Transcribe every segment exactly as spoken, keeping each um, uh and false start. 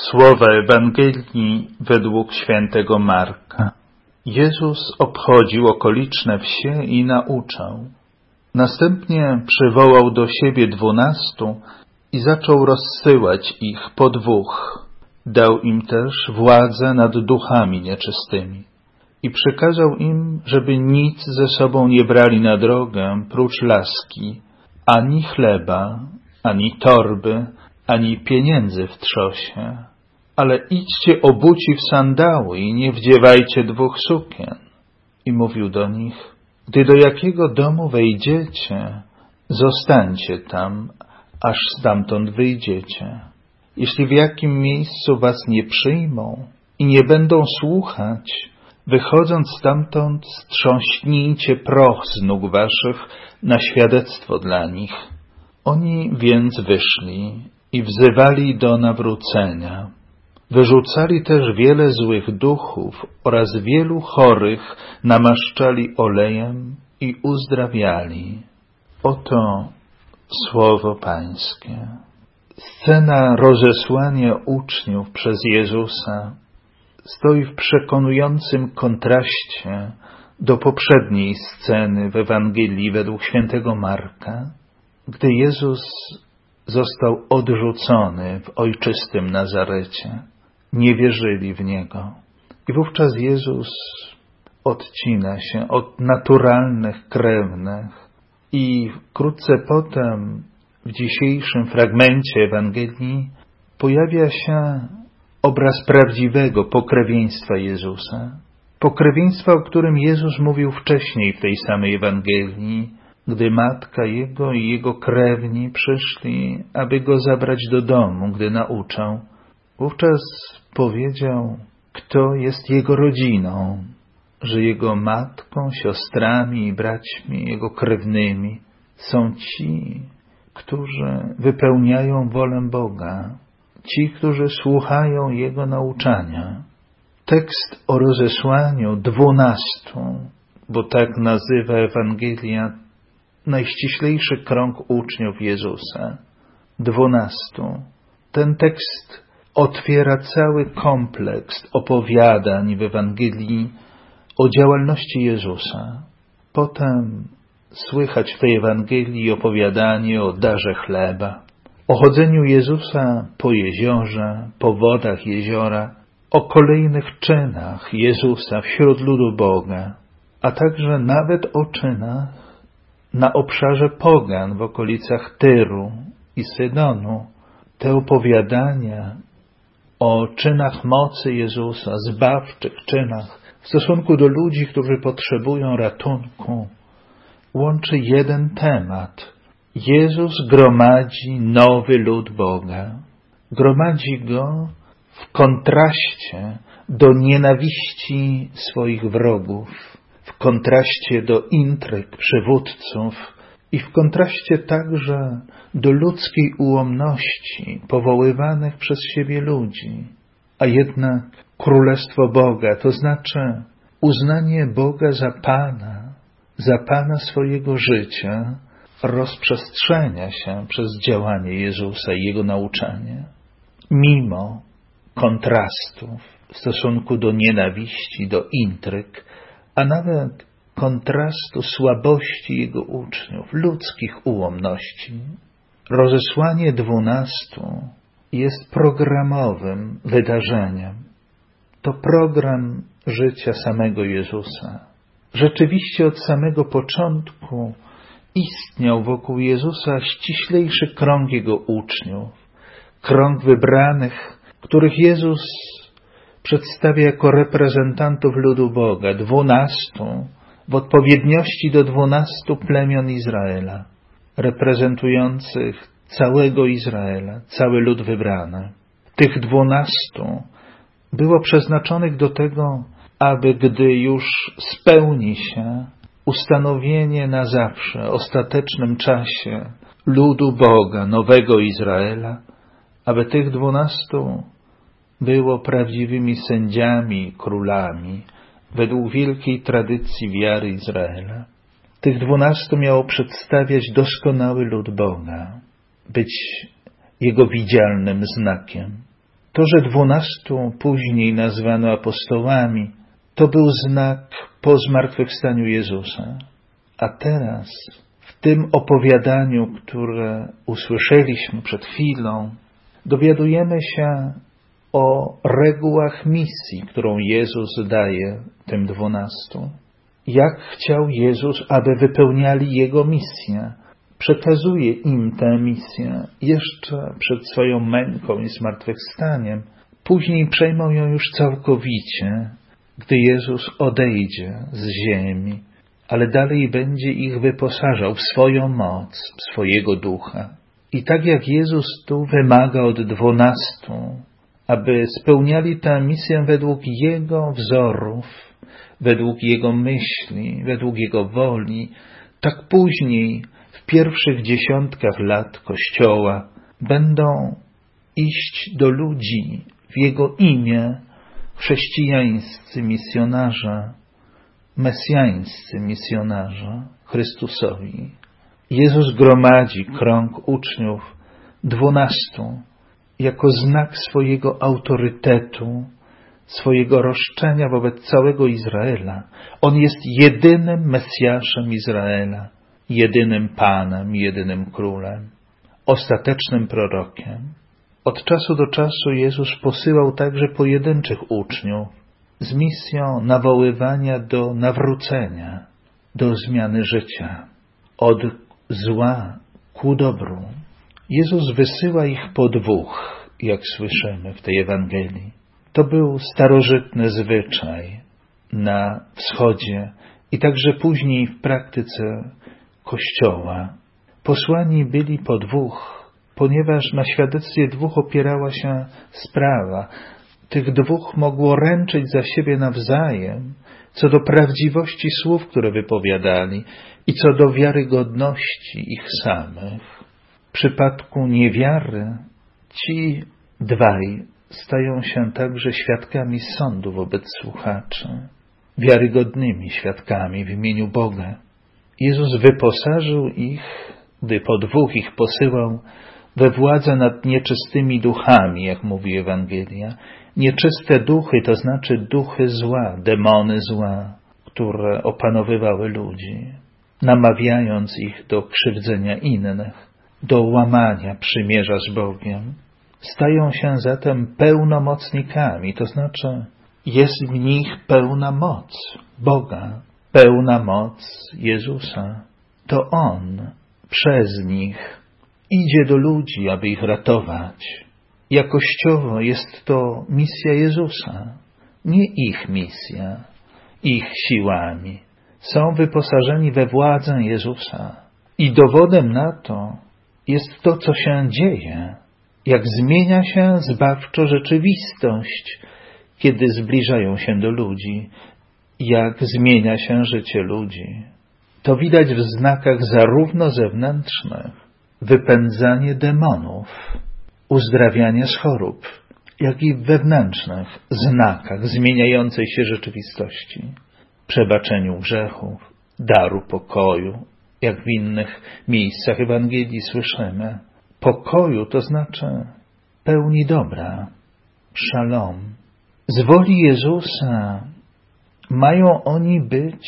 Słowa Ewangelii według świętego Marka. Jezus obchodził okoliczne wsie i nauczał. Następnie przywołał do siebie dwunastu i zaczął rozsyłać ich po dwóch. Dał im też władzę nad duchami nieczystymi i przykazał im, żeby nic ze sobą nie brali na drogę prócz laski, ani chleba, ani torby, ani pieniędzy w trzosie. Ale idźcie obuci w sandały i nie wdziewajcie dwóch sukien. I mówił do nich, gdy do jakiego domu wejdziecie, zostańcie tam, aż stamtąd wyjdziecie. Jeśli w jakim miejscu was nie przyjmą i nie będą słuchać, wychodząc stamtąd strząśnijcie proch z nóg waszych na świadectwo dla nich. Oni więc wyszli i wzywali do nawrócenia. Wyrzucali też wiele złych duchów oraz wielu chorych namaszczali olejem i uzdrawiali. Oto słowo Pańskie. Scena rozesłania uczniów przez Jezusa stoi w przekonującym kontraście do poprzedniej sceny w Ewangelii według świętego Marka, gdy Jezus został odrzucony w ojczystym Nazarecie. Nie wierzyli w Niego. I wówczas Jezus odcina się od naturalnych krewnych i wkrótce potem w dzisiejszym fragmencie Ewangelii pojawia się obraz prawdziwego pokrewieństwa Jezusa. Pokrewieństwa, o którym Jezus mówił wcześniej w tej samej Ewangelii, gdy matka Jego i Jego krewni przyszli, aby Go zabrać do domu, gdy nauczał. Wówczas powiedział, kto jest Jego rodziną, że Jego matką, siostrami i braćmi, Jego krewnymi są ci, którzy wypełniają wolę Boga, ci, którzy słuchają Jego nauczania. Tekst o rozesłaniu dwunastu, bo tak nazywa Ewangelia najściślejszy krąg uczniów Jezusa, dwunastu. Ten tekst otwiera cały kompleks opowiadań w Ewangelii o działalności Jezusa. Potem słychać w tej Ewangelii opowiadanie o darze chleba, o chodzeniu Jezusa po jeziorze, po wodach jeziora, o kolejnych czynach Jezusa wśród ludu Boga, a także nawet o czynach na obszarze pogan w okolicach Tyru i Sydonu. Te opowiadania o czynach mocy Jezusa, zbawczych czynach w stosunku do ludzi, którzy potrzebują ratunku, łączy jeden temat. Jezus gromadzi nowy lud Boga. Gromadzi go w kontraście do nienawiści swoich wrogów, w kontraście do intryg przywódców i w kontraście także do ludzkiej ułomności powoływanych przez siebie ludzi. A jednak Królestwo Boga, to znaczy uznanie Boga za Pana, za Pana swojego życia, rozprzestrzenia się przez działanie Jezusa i Jego nauczanie. Mimo kontrastów w stosunku do nienawiści, do intryg, a nawet kontrastu słabości Jego uczniów, ludzkich ułomności. Rozesłanie dwunastu jest programowym wydarzeniem. To program życia samego Jezusa. Rzeczywiście od samego początku istniał wokół Jezusa ściślejszy krąg Jego uczniów, krąg wybranych, których Jezus przedstawia jako reprezentantów ludu Boga, dwunastu, w odpowiedniości do dwunastu plemion Izraela, reprezentujących całego Izraela, cały lud wybrany. Tych dwunastu było przeznaczonych do tego, aby gdy już spełni się ustanowienie na zawsze, ostatecznym czasie ludu Boga, nowego Izraela, aby tych dwunastu było prawdziwymi sędziami i królami według wielkiej tradycji wiary Izraela. Tych dwunastu miało przedstawiać doskonały lud Boga, być Jego widzialnym znakiem. To, że dwunastu później nazwano apostołami, to był znak po zmartwychwstaniu Jezusa. A teraz, w tym opowiadaniu, które usłyszeliśmy przed chwilą, dowiadujemy się o regułach misji, którą Jezus daje tym dwunastu. Jak chciał Jezus, aby wypełniali Jego misję. Przekazuje im tę misję jeszcze przed swoją męką i zmartwychwstaniem. Później przejmą ją już całkowicie, gdy Jezus odejdzie z ziemi, ale dalej będzie ich wyposażał w swoją moc, w swojego ducha. I tak jak Jezus tu wymaga od dwunastu, aby spełniali tę misję według Jego wzorów, według Jego myśli, według Jego woli, tak później w pierwszych dziesiątkach lat Kościoła będą iść do ludzi w Jego imię chrześcijańscy misjonarze, mesjańscy misjonarze Chrystusowi. Jezus gromadzi krąg uczniów dwunastu jako znak swojego autorytetu, swojego roszczenia wobec całego Izraela. On jest jedynym Mesjaszem Izraela, jedynym Panem, jedynym Królem, ostatecznym prorokiem. Od czasu do czasu Jezus posyłał także pojedynczych uczniów z misją nawoływania do nawrócenia, do zmiany życia, od zła ku dobru. Jezus wysyła ich po dwóch, jak słyszymy w tej Ewangelii. To był starożytny zwyczaj na wschodzie i także później w praktyce Kościoła. Posłani byli po dwóch, ponieważ na świadectwie dwóch opierała się sprawa. Tych dwóch mogło ręczyć za siebie nawzajem, co do prawdziwości słów, które wypowiadali i co do wiarygodności ich samych. W przypadku niewiary ci dwaj stają się także świadkami sądu wobec słuchaczy, wiarygodnymi świadkami w imieniu Boga. Jezus wyposażył ich, gdy po dwóch ich posyłał, we władzę nad nieczystymi duchami, jak mówi Ewangelia. Nieczyste duchy, to znaczy duchy zła, demony zła, które opanowywały ludzi, namawiając ich do krzywdzenia innych, do łamania przymierza z Bogiem. Stają się zatem pełnomocnikami, to znaczy jest w nich pełna moc Boga, pełna moc Jezusa. To On przez nich idzie do ludzi, aby ich ratować. Jakościowo jest to misja Jezusa, nie ich misja, ich siłami. Są wyposażeni we władzę Jezusa i dowodem na to jest to, co się dzieje, jak zmienia się zbawczo rzeczywistość, kiedy zbliżają się do ludzi, jak zmienia się życie ludzi. To widać w znakach zarówno zewnętrznych, wypędzanie demonów, uzdrawianie z chorób, jak i w wewnętrznych znakach zmieniającej się rzeczywistości, przebaczeniu grzechów, daru pokoju, jak w innych miejscach Ewangelii słyszymy. Pokoju to znaczy pełni dobra, szalom. Z woli Jezusa mają oni być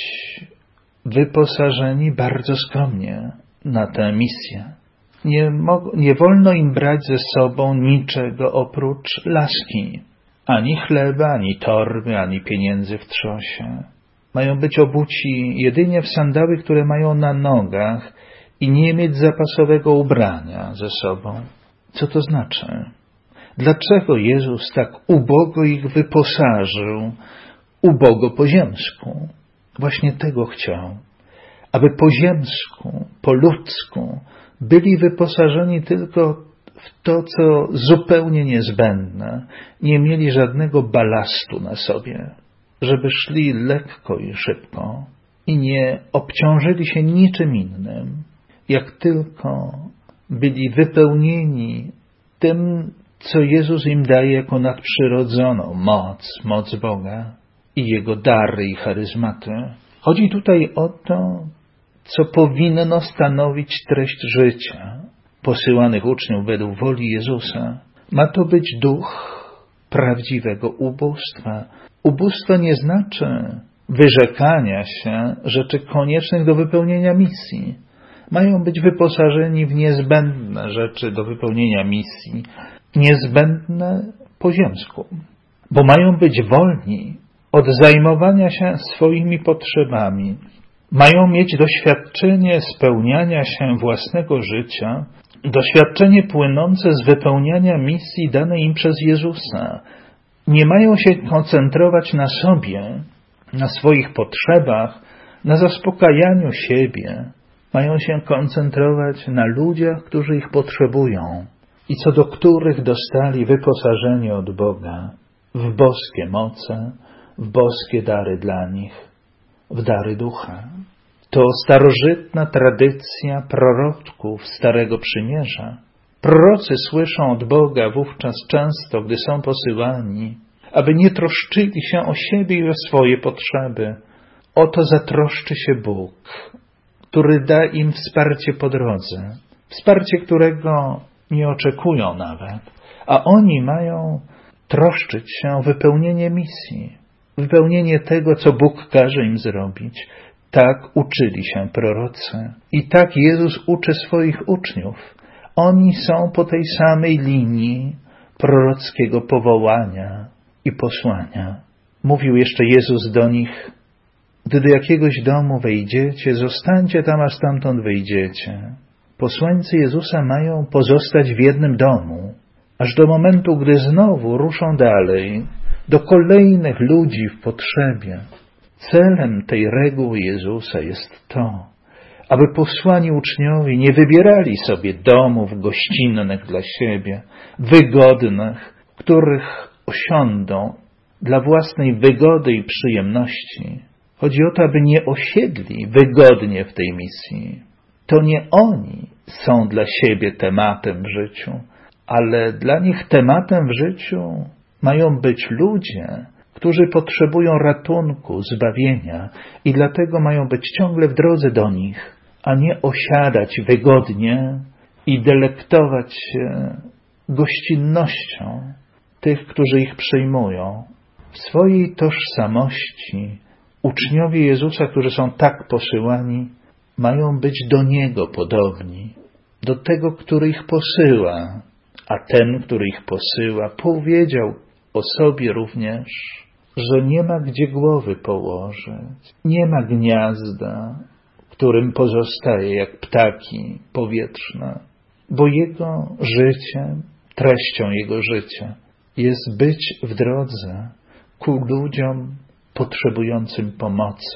wyposażeni bardzo skromnie na tę misję. Nie, mo- nie wolno im brać ze sobą niczego oprócz laski, ani chleba, ani torby, ani pieniędzy w trzosie. Mają być obuci jedynie w sandały, które mają na nogach i nie mieć zapasowego ubrania ze sobą. Co to znaczy? Dlaczego Jezus tak ubogo ich wyposażył, ubogo po ziemsku? Właśnie tego chciał, aby po ziemsku, po ludzku byli wyposażeni tylko w to, co zupełnie niezbędne, nie mieli żadnego balastu na sobie, żeby szli lekko i szybko i nie obciążyli się niczym innym, jak tylko byli wypełnieni tym, co Jezus im daje jako nadprzyrodzoną moc, moc Boga i Jego dary i charyzmaty. Chodzi tutaj o to, co powinno stanowić treść życia posyłanych uczniów według woli Jezusa. Ma to być duch prawdziwego ubóstwa. Ubóstwo nie znaczy wyrzekania się rzeczy koniecznych do wypełnienia misji. Mają być wyposażeni w niezbędne rzeczy do wypełnienia misji, niezbędne po ziemsku, bo mają być wolni od zajmowania się swoimi potrzebami. Mają mieć doświadczenie spełniania się własnego życia, doświadczenie płynące z wypełniania misji danej im przez Jezusa. Nie mają się koncentrować na sobie, na swoich potrzebach, na zaspokajaniu siebie. Mają się koncentrować na ludziach, którzy ich potrzebują i co do których dostali wyposażenie od Boga w boskie moce, w boskie dary dla nich, w dary ducha. To starożytna tradycja proroków Starego Przymierza. Prorocy słyszą od Boga wówczas często, gdy są posyłani, aby nie troszczyli się o siebie i o swoje potrzeby. Oto zatroszczy się Bóg, który da im wsparcie po drodze, wsparcie, którego nie oczekują nawet, a oni mają troszczyć się o wypełnienie misji, wypełnienie tego, co Bóg każe im zrobić. Tak uczyli się prorocy i tak Jezus uczy swoich uczniów. Oni są po tej samej linii prorockiego powołania i posłania. Mówił jeszcze Jezus do nich: gdy do jakiegoś domu wejdziecie, zostańcie tam, a stamtąd wyjdziecie. Posłańcy Jezusa mają pozostać w jednym domu, aż do momentu, gdy znowu ruszą dalej, do kolejnych ludzi w potrzebie. Celem tej reguły Jezusa jest to, aby posłani uczniowie nie wybierali sobie domów gościnnych dla siebie, wygodnych, w których osiądą dla własnej wygody i przyjemności. Chodzi o to, aby nie osiedli wygodnie w tej misji. To nie oni są dla siebie tematem w życiu, ale dla nich tematem w życiu mają być ludzie, którzy potrzebują ratunku, zbawienia i dlatego mają być ciągle w drodze do nich, a nie osiadać wygodnie i delektować się gościnnością tych, którzy ich przyjmują. W swojej tożsamości uczniowie Jezusa, którzy są tak posyłani, mają być do Niego podobni, do tego, który ich posyła, a ten, który ich posyła, powiedział o sobie również, że nie ma gdzie głowy położyć, nie ma gniazda, którym pozostaje jak ptaki powietrzne, bo Jego życiem, treścią Jego życia jest być w drodze ku ludziom potrzebującym pomocy.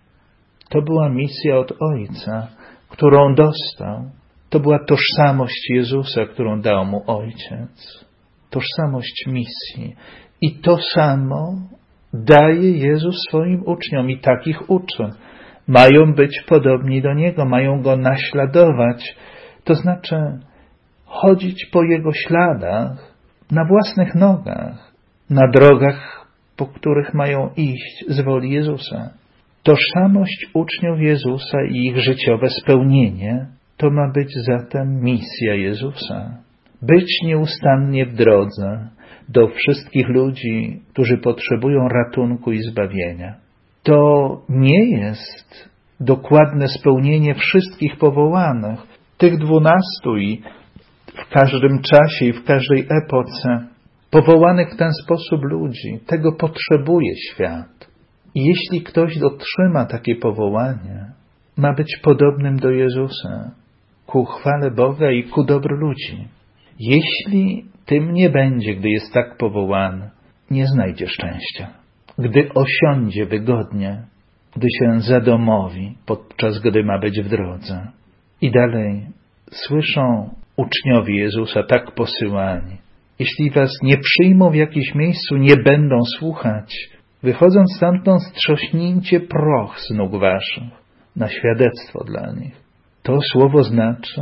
To była misja od Ojca, którą dostał. To była tożsamość Jezusa, którą dał Mu Ojciec. Tożsamość misji. I to samo daje Jezus swoim uczniom i takich uczy. Mają być podobni do Niego, mają Go naśladować. To znaczy chodzić po Jego śladach, na własnych nogach, na drogach, po których mają iść z woli Jezusa. Tożsamość uczniów Jezusa i ich życiowe spełnienie to ma być zatem misja Jezusa. Być nieustannie w drodze do wszystkich ludzi, którzy potrzebują ratunku i zbawienia. To nie jest dokładne spełnienie wszystkich powołanych, tych dwunastu i w każdym czasie i w każdej epoce powołanych w ten sposób ludzi. Tego potrzebuje świat. I jeśli ktoś otrzyma takie powołanie, ma być podobnym do Jezusa, ku chwale Boga i ku dobru ludzi. Jeśli tym nie będzie, gdy jest tak powołany, nie znajdzie szczęścia. Gdy osiądzie wygodnie, gdy się zadomowi, podczas gdy ma być w drodze. I dalej słyszą uczniowie Jezusa tak posyłani: jeśli was nie przyjmą w jakimś miejscu, nie będą słuchać, wychodząc stamtąd, strzośnijcie proch z nóg waszych na świadectwo dla nich. To słowo znaczy,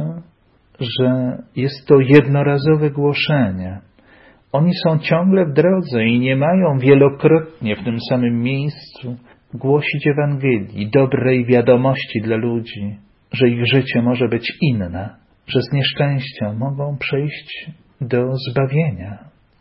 że jest to jednorazowe głoszenie. Oni są ciągle w drodze i nie mają wielokrotnie w tym samym miejscu głosić Ewangelii, dobrej wiadomości dla ludzi, że ich życie może być inne, że z nieszczęścia mogą przejść do zbawienia.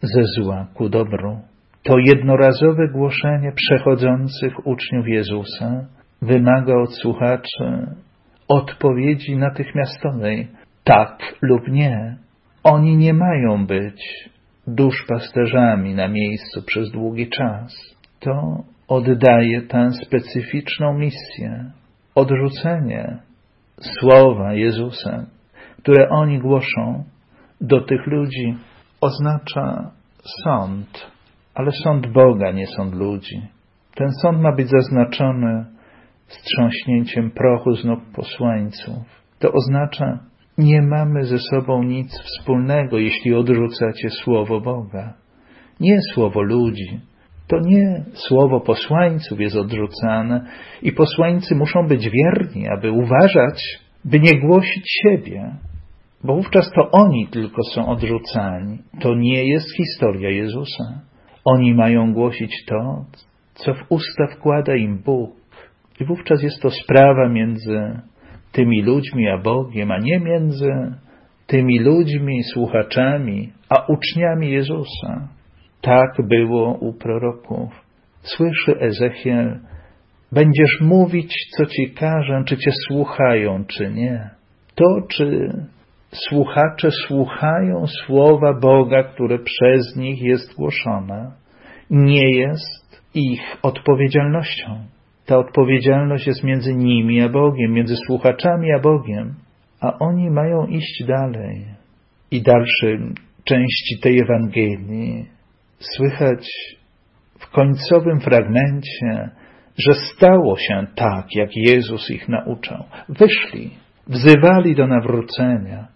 ze zła ku dobru. To jednorazowe głoszenie przechodzących uczniów Jezusa wymaga od słuchaczy odpowiedzi natychmiastowej, tak lub nie. Oni nie mają być duszpasterzami na miejscu przez długi czas. To oddaje tę specyficzną misję. Odrzucenie słowa Jezusa, które oni głoszą do tych ludzi, oznacza sąd, ale sąd Boga, nie sąd ludzi. Ten sąd ma być zaznaczony strząśnięciem prochu z nóg posłańców. To oznacza, nie mamy ze sobą nic wspólnego, jeśli odrzucacie słowo Boga. Nie słowo ludzi. To nie słowo posłańców jest odrzucane i posłańcy muszą być wierni, aby uważać, by nie głosić siebie, bo wówczas to oni tylko są odrzucani. To nie jest historia Jezusa. Oni mają głosić to, co w usta wkłada im Bóg. I wówczas jest to sprawa między tymi ludźmi a Bogiem, a nie między tymi ludźmi, słuchaczami, a uczniami Jezusa. Tak było u proroków. Słyszy Ezechiel, będziesz mówić, co ci każę, czy cię słuchają, czy nie. To, czy słuchacze słuchają słowa Boga, które przez nich jest głoszone, nie jest ich odpowiedzialnością. Ta odpowiedzialność jest między nimi a Bogiem, między słuchaczami a Bogiem, a oni mają iść dalej. I dalszej części tej Ewangelii słychać w końcowym fragmencie, że stało się tak, jak Jezus ich nauczał. Wyszli, wzywali do nawrócenia.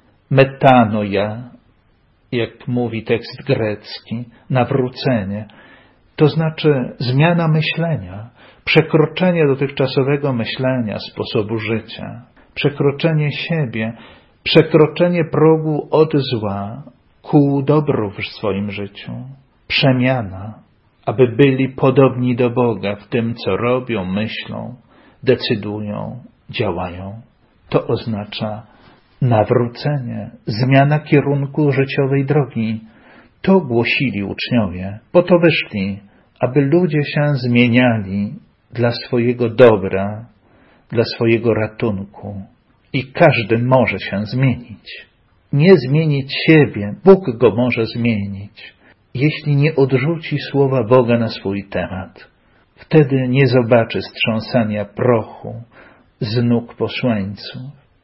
Metanoia, jak mówi tekst grecki, nawrócenie, to znaczy zmiana myślenia, przekroczenie dotychczasowego myślenia, sposobu życia, przekroczenie siebie, przekroczenie progu od zła ku dobru w swoim życiu, przemiana, aby byli podobni do Boga w tym, co robią, myślą, decydują, działają. To oznacza nawrócenie, zmiana kierunku życiowej drogi. To głosili uczniowie, po to wyszli, aby ludzie się zmieniali dla swojego dobra, dla swojego ratunku. I każdy może się zmienić. Nie zmienić siebie, Bóg go może zmienić, jeśli nie odrzuci słowa Boga na swój temat. Wtedy nie zobaczy strząsania prochu z nóg posłańców.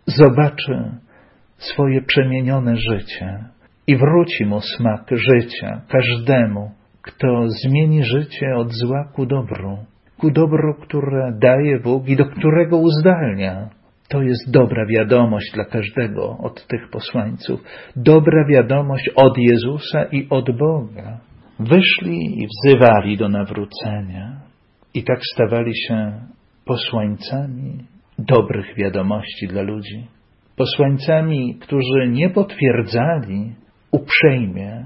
Zobaczy swoje przemienione życie i wróci mu smak życia każdemu, kto zmieni życie od zła ku dobru, ku dobru, które daje Bóg i do którego uzdalnia. To jest dobra wiadomość dla każdego od tych posłańców. Dobra wiadomość od Jezusa i od Boga. Wyszli i wzywali do nawrócenia. I tak stawali się posłańcami dobrych wiadomości dla ludzi. Posłańcami, którzy nie potwierdzali uprzejmie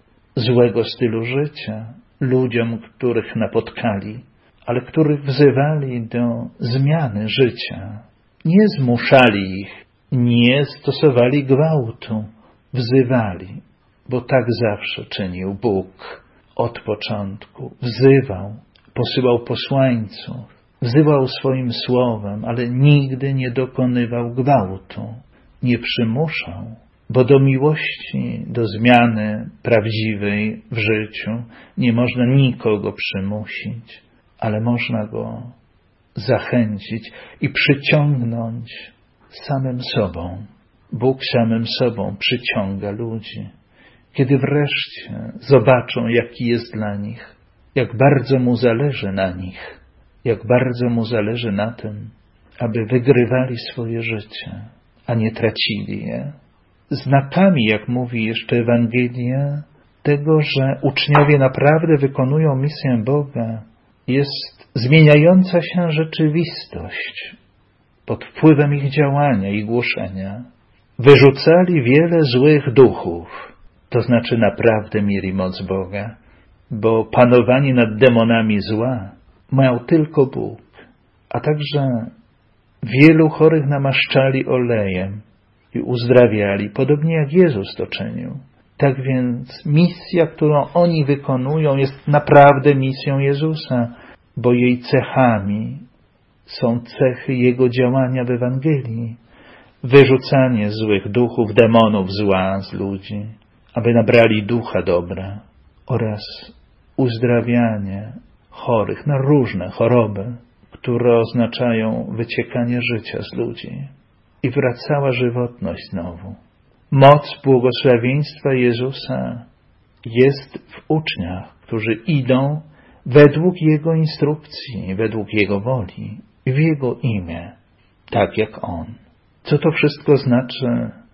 złego stylu życia ludziom, których napotkali, ale których wzywali do zmiany życia. Nie zmuszali ich, nie stosowali gwałtu, wzywali, bo tak zawsze czynił Bóg od początku. Wzywał, posyłał posłańców, wzywał swoim słowem, ale nigdy nie dokonywał gwałtu, nie przymuszał, bo do miłości, do zmiany prawdziwej w życiu nie można nikogo przymusić, ale można go zachęcić i przyciągnąć samym sobą. Bóg samym sobą przyciąga ludzi. Kiedy wreszcie zobaczą, jaki jest dla nich, jak bardzo Mu zależy na nich, jak bardzo Mu zależy na tym, aby wygrywali swoje życie, a nie tracili je. Znakami, jak mówi jeszcze Ewangelia, tego, że uczniowie naprawdę wykonują misję Boga, jest zmieniająca się rzeczywistość pod wpływem ich działania i głoszenia. Wyrzucali wiele złych duchów, to znaczy naprawdę mieli moc Boga, bo panowanie nad demonami zła miał tylko Bóg, a także wielu chorych namaszczali olejem i uzdrawiali, podobnie jak Jezus to czynił. Tak więc misja, którą oni wykonują, jest naprawdę misją Jezusa, bo jej cechami są cechy Jego działania w Ewangelii. Wyrzucanie złych duchów, demonów zła z ludzi, aby nabrali ducha dobra, oraz uzdrawianie chorych na różne choroby, które oznaczają wyciekanie życia z ludzi i wracała żywotność znowu. Moc błogosławieństwa Jezusa jest w uczniach, którzy idą według Jego instrukcji, według Jego woli i w Jego imię, tak jak On. Co to wszystko znaczy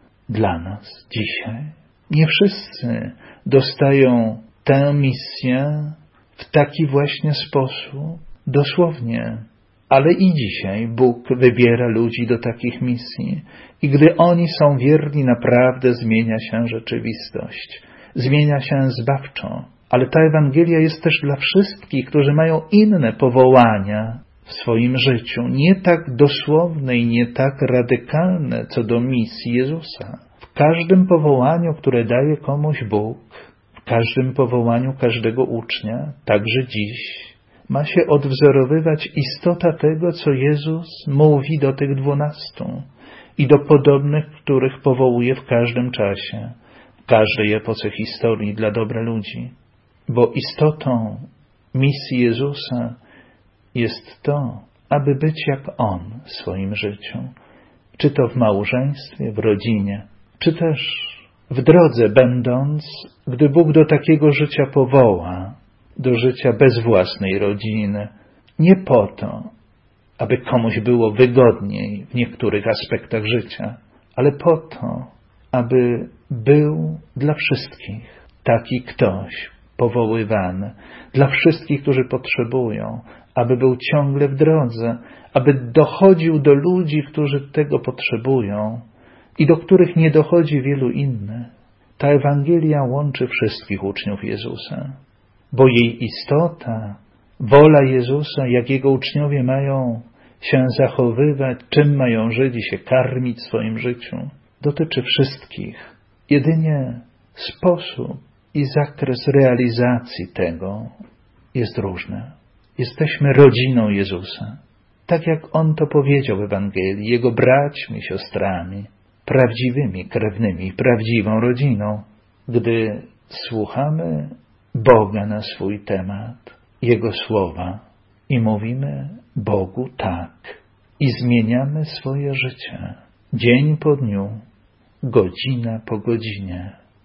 dla nas dzisiaj? Nie wszyscy dostają tę misję w taki właśnie sposób, dosłownie. Ale i dzisiaj Bóg wybiera ludzi do takich misji i gdy oni są wierni, naprawdę zmienia się rzeczywistość. Zmienia się zbawczo. Ale ta Ewangelia jest też dla wszystkich, którzy mają inne powołania w swoim życiu, nie tak dosłowne i nie tak radykalne co do misji Jezusa. W każdym powołaniu, które daje komuś Bóg, w każdym powołaniu każdego ucznia, także dziś, ma się odwzorowywać istota tego, co Jezus mówi do tych dwunastu i do podobnych, których powołuje w każdym czasie, w każdej epoce historii dla dobra ludzi. Bo istotą misji Jezusa jest to, aby być jak On w swoim życiu, czy to w małżeństwie, w rodzinie, czy też w drodze będąc, gdy Bóg do takiego życia powoła, do życia bez własnej rodziny, nie po to, aby komuś było wygodniej w niektórych aspektach życia, ale po to, aby był dla wszystkich taki ktoś powoływany, dla wszystkich, którzy potrzebują, aby był ciągle w drodze, aby dochodził do ludzi, którzy tego potrzebują i do których nie dochodzi wielu innych. Ta Ewangelia łączy wszystkich uczniów Jezusa, bo jej istota, wola Jezusa, jak Jego uczniowie mają się zachowywać, czym mają żyć i się karmić w swoim życiu, dotyczy wszystkich. Jedynie sposób i zakres realizacji tego jest różny. Jesteśmy rodziną Jezusa. Tak jak On to powiedział w Ewangelii, Jego braćmi, siostrami, prawdziwymi, krewnymi, prawdziwą rodziną. Gdy słuchamy Boga na swój temat, Jego słowa i mówimy Bogu tak i zmieniamy swoje życie dzień po dniu, godzina po godzinie.